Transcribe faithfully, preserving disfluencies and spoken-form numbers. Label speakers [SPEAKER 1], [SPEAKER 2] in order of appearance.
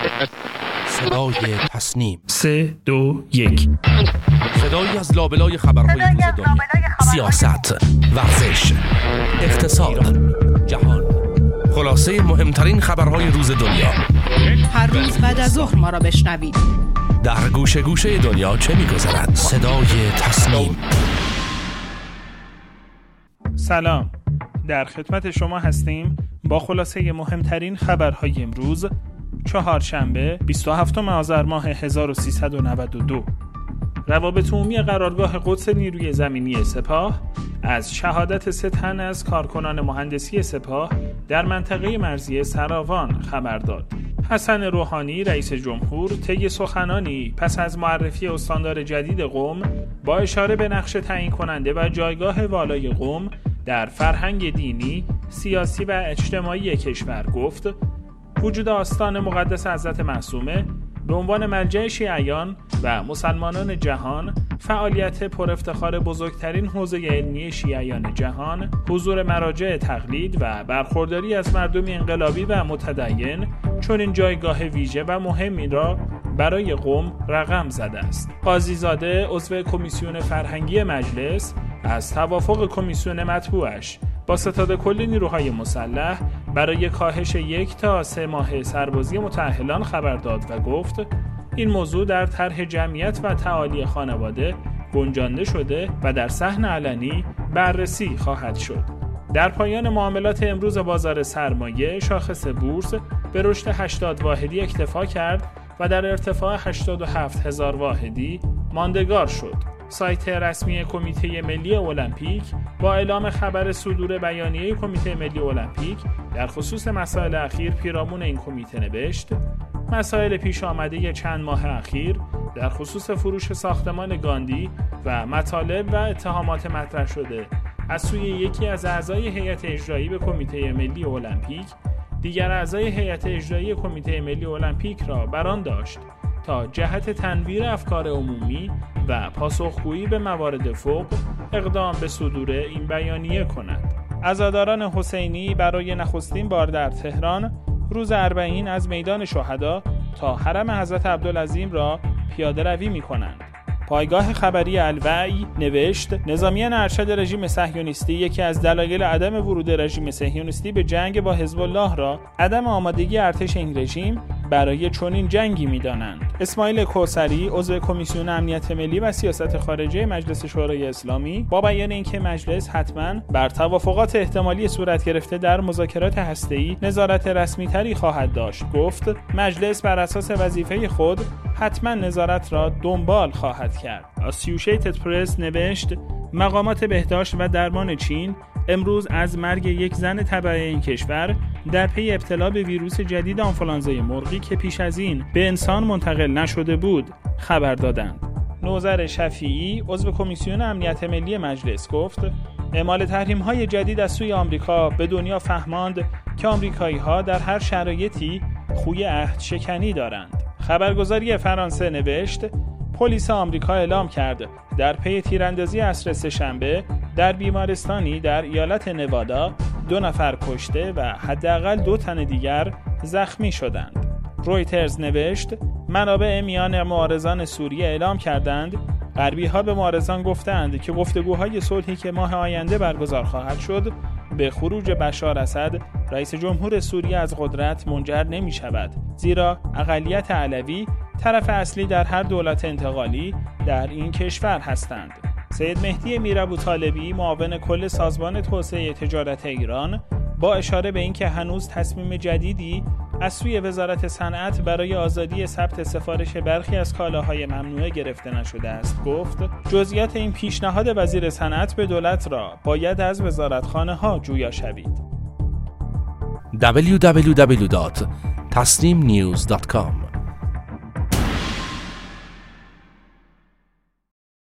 [SPEAKER 1] صدای تصنیم.
[SPEAKER 2] سه دو یک.
[SPEAKER 1] صدایی از لابلای خبرهای روز دنیا، سیاست، ورزش، اقتصاد، جهان، خلاصه مهمترین خبرهای روز دنیا.
[SPEAKER 3] هر روز بعد از ظهر ما را بشنوید.
[SPEAKER 1] در گوشه گوشه دنیا چه می‌گذرد؟ صدای تصنیم.
[SPEAKER 2] سلام، در خدمت شما هستیم با خلاصه مهمترین خبرهای امروز چهارشنبه بیست و هفتم آذر ماه هزار و سیصد و نود و دو. روابط عمومی قرارگاه قدس نیروی زمینی سپاه از شهادت سه تن از کارکنان مهندسی سپاه در منطقه مرزی سراوان خبر داد. حسن روحانی رئیس جمهور طی سخنانی پس از معرفی استاندار جدید قم با اشاره به نقش تعیین کننده و جایگاه والای قم در فرهنگ دینی، سیاسی و اجتماعی کشور گفت وجود آستان مقدس حضرت معصومه به عنوان مرجع شیعیان و مسلمانان جهان، فعالیت پر افتخار بزرگترین حوزه علمی شیعیان جهان، حضور مراجع تقلید و برخورداری از مردم انقلابی و متدین چون این جایگاه ویژه و مهمی را برای قم رقم زده است. قاضیزاده عضو کمیسیون فرهنگی مجلس از توافق کمیسیون مطبوعش با ستاد کل نیروهای مسلح برای کاهش یک تا سه ماه سربازی متأهلان خبر داد و گفت این موضوع در طرح جمعیت و تعالی خانواده گنجانده شده و در صحن علنی بررسی خواهد شد. در پایان معاملات امروز بازار سرمایه، شاخص بورس به رشد هشتاد واحدی اکتفا کرد و در ارتفاع هشتاد و هفت هزار واحدی ماندگار شد. سایت رسمی کمیته ملی المپیک با اعلام خبر صدور بیانیه کمیته ملی المپیک در خصوص مسائل اخیر پیرامون این کمیته نوشت مسائل پیش آمده چند ماه اخیر در خصوص فروش ساختمان گاندی و مطالب و اتهامات مطرح شده از سوی یکی از اعضای هیئت اجرایی به کمیته ملی المپیک دیگر اعضای هیئت اجرایی کمیته ملی المپیک را برآن داشت تا جهت تنویر افکار عمومی و پاسخگویی به موارد فوق اقدام به صدور این بیانیه کند. عزاداران حسینی برای نخستین بار در تهران روز اربعین از میدان شهدا تا حرم حضرت عبدالعظیم را پیاده روی می کنند. پایگاه خبری الوعی نوشت نظامیان ارشد رژیم صهیونیستی یکی از دلایل عدم ورود رژیم صهیونیستی به جنگ با حزب الله را عدم آمادگی ارتش این رژیم برای چنین جنگی می‌دانند. اسماعیل کوثری عضو کمیسیون امنیت ملی و سیاست خارجه مجلس شورای اسلامی با بیان اینکه مجلس حتماً بر توافقات احتمالی صورت گرفته در مذاکرات هسته‌ای نظارت رسمی‌تری خواهد داشت گفت مجلس بر اساس وظیفه خود حتماً نظارت را دنبال خواهد کرد. اسوسییتد پرس نوشت مقامات بهداشت و درمان چین امروز از مرگ یک زن تبع این کشور در پی ابتلا به ویروس جدید آنفولانزای مرغی که پیش از این به انسان منتقل نشده بود خبر دادند. نوذر شفیعی عضو کمیسیون امنیت ملی مجلس گفت اعمال تحریم‌های جدید از سوی آمریکا به دنیا فهماند که آمریکایی‌ها در هر شرایطی خوی عهد شکنی دارند. خبرگزاری فرانسه نوشت پلیس آمریکا اعلام کرد در پی تیراندازی عصر سه‌شنبه در بیمارستانی در ایالت نوادا دو نفر کشته و حداقل دو تن دیگر زخمی شدند. رویترز نوشت منابع میان معارضان سوریه اعلام کردند غربی‌ها به معارضان گفتند که گفتگوهای صلحی که ماه آینده برگزار خواهد شد به خروج بشار اسد رئیس جمهور سوریه از قدرت منجر نمی‌شود زیرا اقلیت علوی طرف اصلی در هر دولت انتقالی در این کشور هستند. سید مهدی میرابوطالبی معاون کل سازمان توسعه تجارت ایران با اشاره به اینکه هنوز تصمیم جدیدی از سوی وزارت صنعت برای آزادی ثبت سفارش برخی از کالاهای ممنوعه گرفته نشده است گفت جزئیات این پیشنهاد وزیر صنعت به دولت را باید از وزارتخانه ها جویا شوید.
[SPEAKER 1] دبلیو دبلیو دبلیو دات تصنیم نیوز دات کام